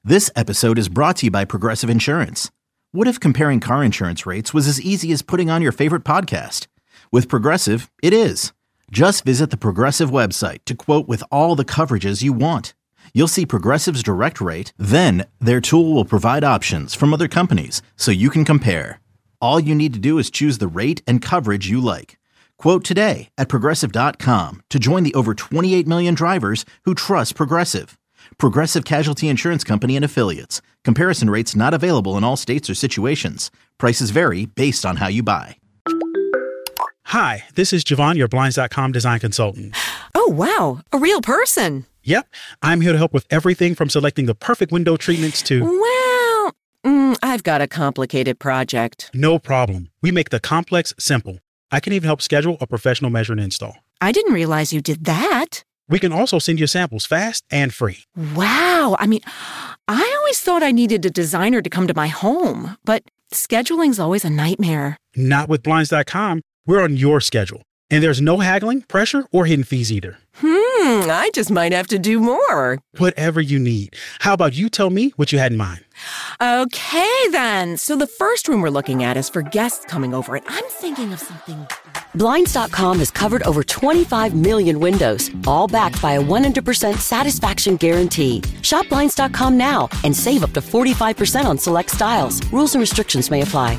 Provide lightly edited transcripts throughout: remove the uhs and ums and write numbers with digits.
This episode is brought to you by Progressive Insurance. What if comparing car insurance rates was as easy as putting on your favorite podcast? With Progressive, it is. Just visit the Progressive website to quote with all the coverages you want. You'll see Progressive's direct rate, then their tool will provide options from other companies so you can compare. All you need to do is choose the rate and coverage you like. Quote today at Progressive.com to join the over 28 million drivers who trust Progressive. Progressive Casualty Insurance Company and Affiliates. Comparison rates not available in all states or situations. Prices vary based on how you buy. Hi, this is Javon, your Blinds.com design consultant. Oh, wow. A real person. Yep. I'm here to help with everything from selecting the perfect window treatments to... Well, I've got a complicated project. No problem. We make the complex simple. I can even help schedule a professional measure and install. I didn't realize you did that. We can also send you samples fast and free. Wow. I always thought I needed a designer to come to my home, but scheduling's always a nightmare. Not with Blinds.com. We're on your schedule. And there's no haggling, pressure, or hidden fees either. I just might have to do more. Whatever you need. How about you tell me what you had in mind? Okay, then. So the first room we're looking at is for guests coming over, and I'm thinking of something... Blinds.com has covered over 25 million windows, all backed by a 100% satisfaction guarantee. Shop Blinds.com now and save up to 45% on select styles. Rules and restrictions may apply.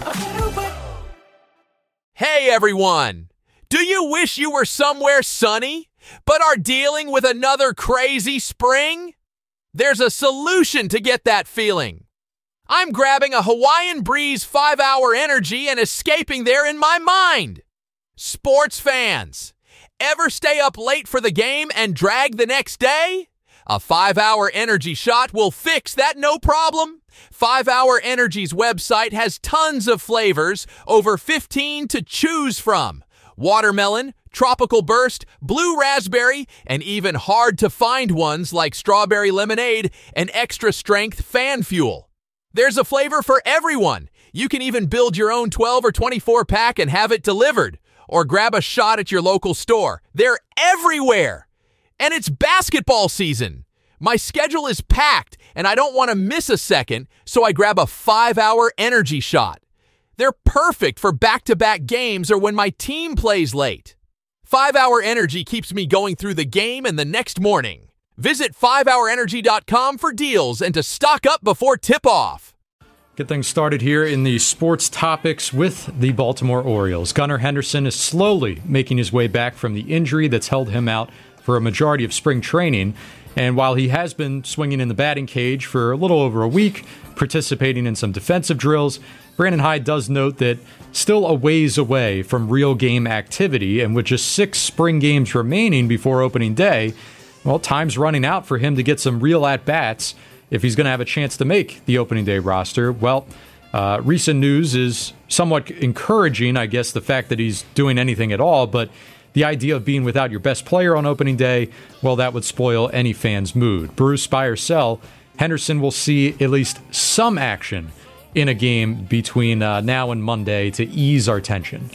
Hey, everyone! Do you wish you were somewhere sunny, but are dealing with another crazy spring? There's a solution to get that feeling. I'm grabbing a Hawaiian Breeze 5-hour energy and escaping there in my mind. Sports fans, ever stay up late for the game and drag the next day? A 5-hour energy shot will fix that no problem. 5-Hour Energy's website has tons of flavors, over 15 to choose from. Watermelon, tropical burst, blue raspberry, and even hard-to-find ones like strawberry lemonade and extra-strength fan fuel. There's a flavor for everyone. You can even build your own 12 or 24-pack and have it delivered. Or grab a shot at your local store. They're everywhere. And it's basketball season. My schedule is packed, and I don't want to miss a second, so I grab a 5-hour energy shot. They're perfect for back-to-back games or when my team plays late. 5-Hour Energy keeps me going through the game and the next morning. Visit 5hourenergy.com for deals and to stock up before tip-off. Get things started here in the sports topics with the Baltimore Orioles. Gunnar Henderson is slowly making his way back from the injury that's held him out for a majority of spring training. And while he has been swinging in the batting cage for a little over a week, participating in some defensive drills, Brandon Hyde does note that still a ways away from real game activity, and with just 6 spring games remaining before opening day, well, time's running out for him to get some real at-bats if he's going to have a chance to make the opening day roster. Well, recent news is somewhat encouraging, I guess, the fact that he's doing anything at all, but the idea of being without your best player on opening day, well, that would spoil any fan's mood. Bruce, buy or sell, Henderson will see at least some action in a game between now and Monday to ease our tension.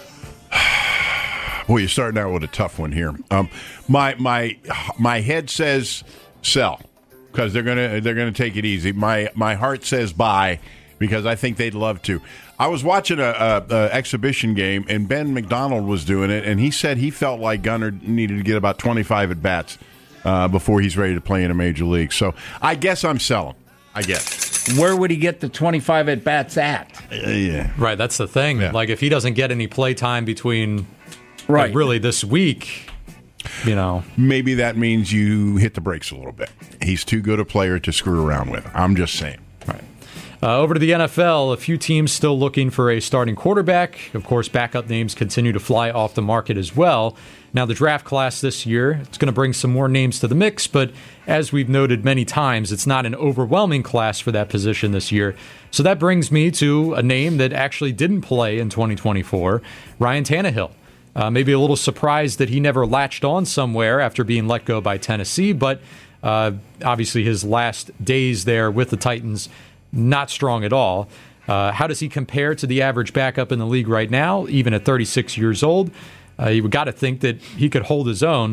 Well, you're starting out with a tough one here. My head says sell because they're gonna take it easy. My heart says buy because I think they'd love to. I was watching a exhibition game and Ben McDonald was doing it, and he said he felt like Gunnar needed to get about 25 at bats before he's ready to play in a major league. So I guess I'm selling. I guess. Where would he get the 25 at bats at? Yeah, right. That's the thing. Yeah. Like if he doesn't get any play time between, like, really this week, you know, maybe that means you hit the brakes a little bit. He's too good a player to screw around with. I'm just saying. Right. Over to the NFL, a few teams still looking for a starting quarterback. Of course, backup names continue to fly off the market as well. Now, the draft class this year, it's going to bring some more names to the mix, but as we've noted many times, it's not an overwhelming class for that position this year. So that brings me to a name that actually didn't play in 2024, Ryan Tannehill. Maybe a little surprised that he never latched on somewhere after being let go by Tennessee, but obviously his last days there with the Titans, not strong at all. How does he compare to the average backup in the league right now, even at 36 years old? You've got to think that he could hold his own,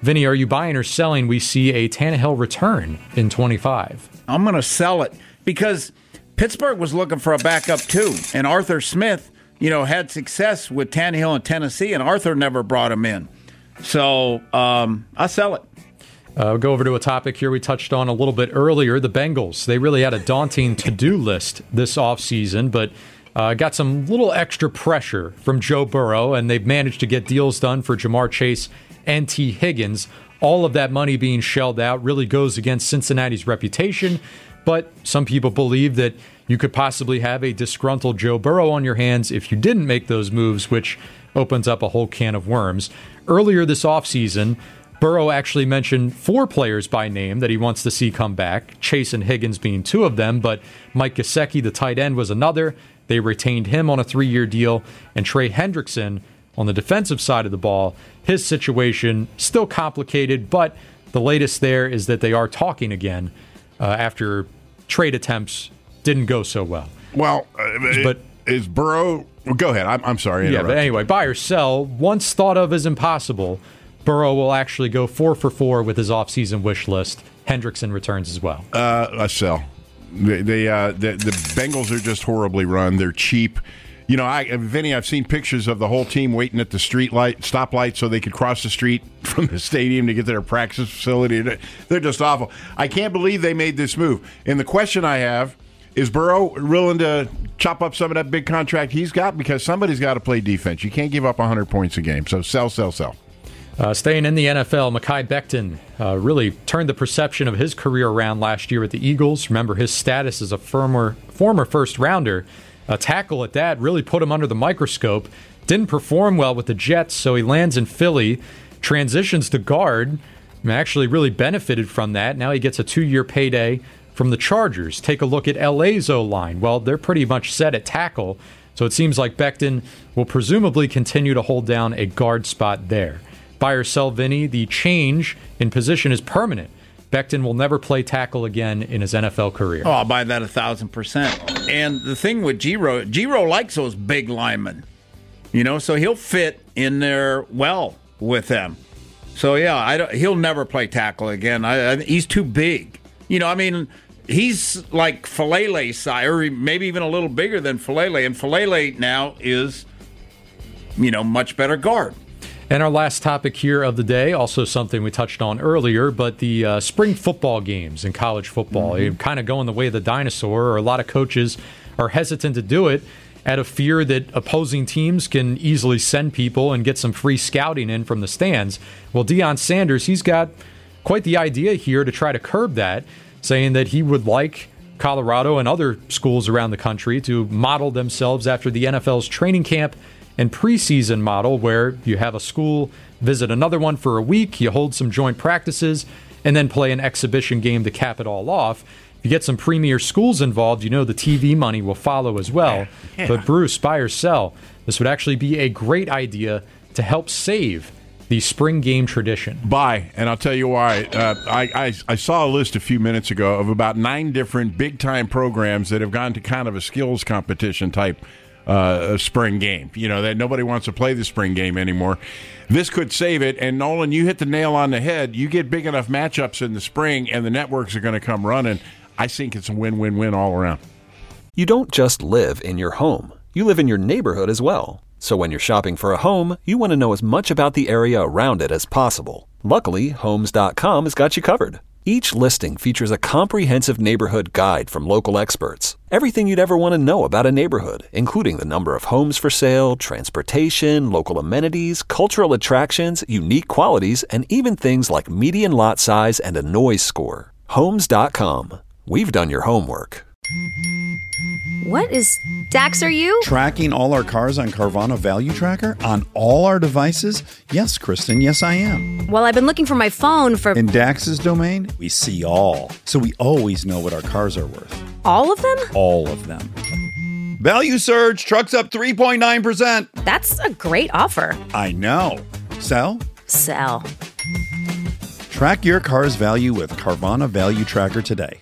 Vinny, are you buying or selling? We see a Tannehill return in 25. I'm going to sell it because Pittsburgh was looking for a backup too. And Arthur Smith, had success with Tannehill in Tennessee, and Arthur never brought him in. So I'll sell it. We'll go over to a topic here we touched on a little bit earlier. The Bengals, they really had a daunting to-do list this offseason, but got some little extra pressure from Joe Burrow, and they've managed to get deals done for Jamar Chase and T. Higgins. All of that money being shelled out really goes against Cincinnati's reputation, but some people believe that you could possibly have a disgruntled Joe Burrow on your hands if you didn't make those moves, which opens up a whole can of worms. Earlier this offseason, Burrow actually mentioned 4 players by name that he wants to see come back, Chase and Higgins being 2 of them, but Mike Gesicki, the tight end, was another. They retained him on a 3-year deal, and Trey Hendrickson on the defensive side of the ball. His situation still complicated, but the latest there is that they are talking again after trade attempts didn't go so well. Well, but is Burrow... Well, go ahead. I'm sorry. Yeah, but anyway, buy or sell, once thought of as impossible, Burrow will actually go 4 for 4 with his offseason wish list. Hendrickson returns as well. A sell. The Bengals are just horribly run. They're cheap. Vinny, I've seen pictures of the whole team waiting at the stoplight so they could cross the street from the stadium to get to their practice facility. They're just awful. I can't believe they made this move. And the question I have, is Burrow willing to chop up some of that big contract he's got? Because somebody's got to play defense. You can't give up 100 points a game. So sell. Staying in the NFL, Mekhi Becton really turned the perception of his career around last year with the Eagles. Remember, his status as a former first-rounder, a tackle at that, really put him under the microscope. Didn't perform well with the Jets, so he lands in Philly, transitions to guard, and actually really benefited from that. Now he gets a 2-year payday from the Chargers. Take a look at LA's O-line. Well, they're pretty much set at tackle, so it seems like Becton will presumably continue to hold down a guard spot there. Buy or sell, Vinny, the change in position is permanent. Becton will never play tackle again in his NFL career. Oh, I'll buy that 1,000%. And the thing with Giro likes those big linemen, so he'll fit in there well with them. So, yeah, he'll never play tackle again. He's too big. He's like Falele size, or maybe even a little bigger than Falele. And Falele now is, much better guard. And our last topic here of the day, also something we touched on earlier, but the spring football games in college football, kind of going the way of the dinosaur, or a lot of coaches are hesitant to do it out of fear that opposing teams can easily send people and get some free scouting in from the stands. Well, Deion Sanders, he's got quite the idea here to try to curb that, saying that he would like Colorado and other schools around the country to model themselves after the NFL's training camp and preseason model, where you have a school visit another one for a week, you hold some joint practices, and then play an exhibition game to cap it all off. If you get some premier schools involved, the TV money will follow as well. Yeah. But Bruce, buy or sell, this would actually be a great idea to help save the spring game tradition. Buy, and I'll tell you why. I saw a list a few minutes ago of about 9 different big-time programs that have gone to kind of a skills competition type spring game. That nobody wants to play the spring game anymore. This could save it. And Nolan, you hit the nail on the head. You get big enough matchups in the spring, and the networks are going to come running. I think it's a win-win-win all around. You don't just live in your home. You live in your neighborhood as well. So when you're shopping for a home, you want to know as much about the area around it as possible. Luckily, Homes.com has got you covered. Each listing features a comprehensive neighborhood guide from local experts. Everything you'd ever want to know about a neighborhood, including the number of homes for sale, transportation, local amenities, cultural attractions, unique qualities, and even things like median lot size and a noise score. Homes.com. We've done your homework. What is Dax, are you? Tracking all our cars on Carvana Value Tracker on all our devices? Yes, Kristen, yes I am. Well, I've been looking for my phone for... In Dax's domain, we see all. So we always know what our cars are worth. All of them? All of them. Value surge, trucks up 3.9%. That's a great offer. I know. Sell? Sell. Track your car's value with Carvana Value Tracker today.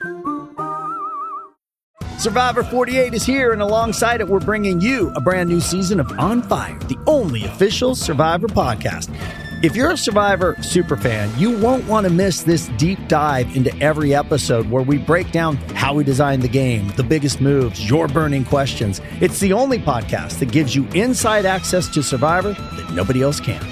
Survivor 48 is here, and alongside it, we're bringing you a brand new season of On Fire, the only official Survivor podcast. If you're a Survivor superfan, you won't want to miss this deep dive into every episode where we break down how we designed the game, the biggest moves, your burning questions. It's the only podcast that gives you inside access to Survivor that nobody else can.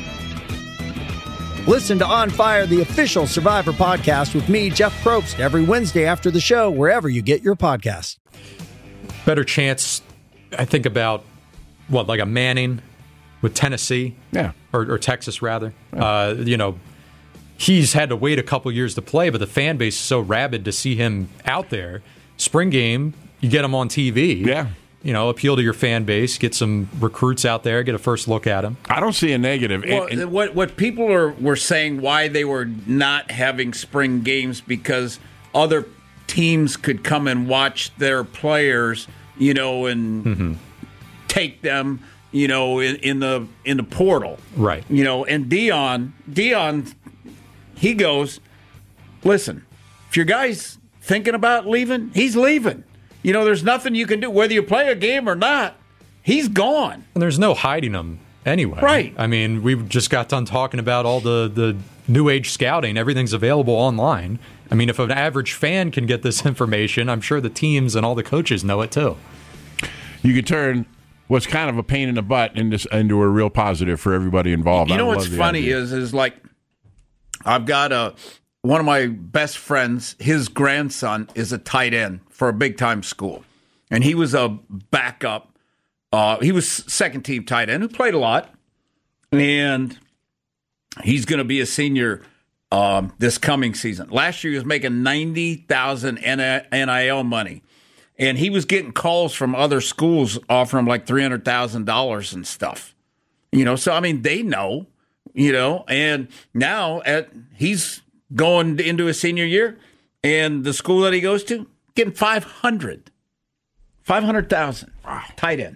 Listen to On Fire, the official Survivor podcast with me, Jeff Probst, every Wednesday after the show, wherever you get your podcasts. Better chance, I think, about, like a Manning with Tennessee? Yeah. Or Texas, rather. Yeah. He's had to wait a couple years to play, but the fan base is so rabid to see him out there. Spring game, you get him on TV. Yeah. Appeal to your fan base, get some recruits out there, get a first look at him. I don't see a negative. Well, what people were saying why they were not having spring games because other teams could come and watch their players, and take them, in the portal. Right. And Dion, he goes, listen, if your guy's thinking about leaving, he's leaving. There's nothing you can do. Whether you play a game or not, he's gone. And there's no hiding him anyway. Right. I mean, we just got done talking about all the new age scouting. Everything's available online. I mean, if an average fan can get this information, I'm sure the teams and all the coaches know it too. You could turn what's kind of a pain in the butt into a real positive for everybody involved. What's funny is like I've got one of my best friends, his grandson is a tight end for a big-time school. And he was a backup. He was second-team tight end who played a lot. And he's going to be a senior this coming season. Last year he was making $90,000 NIL money. And he was getting calls from other schools offering him like $300,000 and stuff. So, I mean, they know, and now he's going into his senior year, and the school that he goes to, getting $500,000. Wow. Tight end.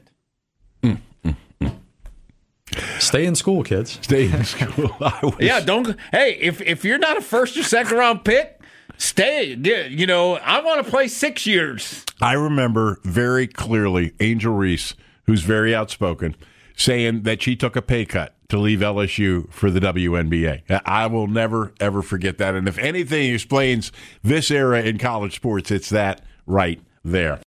Stay in school, kids. Stay in school. Yeah, don't. Hey, if you're not a first or second round pick, stay. I want to play 6 years. I remember very clearly Angel Reese, who's very outspoken, saying that she took a pay cut to leave LSU for the WNBA. I will never, ever forget that. And if anything explains this era in college sports, it's that right there.